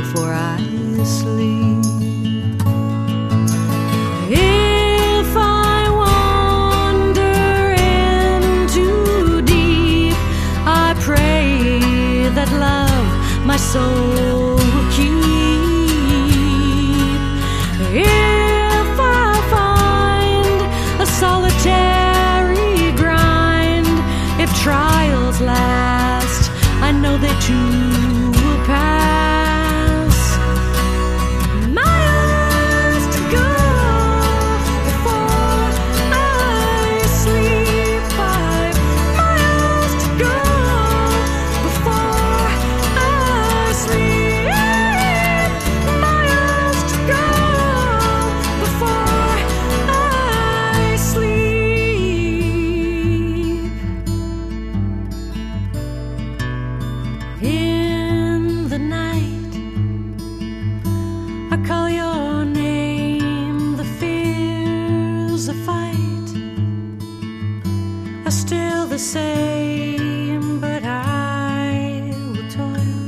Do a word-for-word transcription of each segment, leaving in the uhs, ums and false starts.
before I sleep. If I wander in too deep, I pray that love my soul will keep. If I find a solitary grind, if trials last, I know they too will pass. Miles to go before I sleep. Five miles to go before I sleep. Miles to go before I sleep. In the night, I call your name. The fears of fight are still the same, but I will toil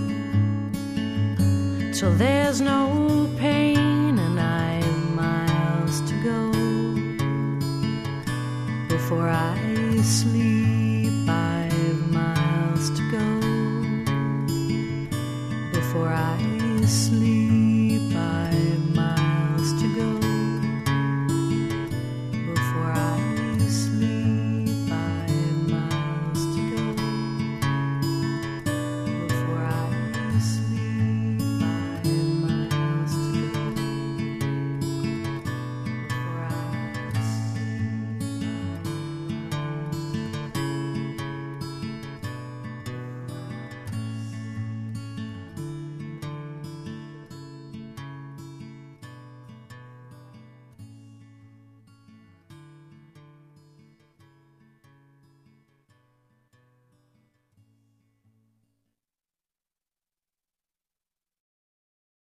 till there's no pain, and I've miles to go before I sleep. I've miles to go before I sleep.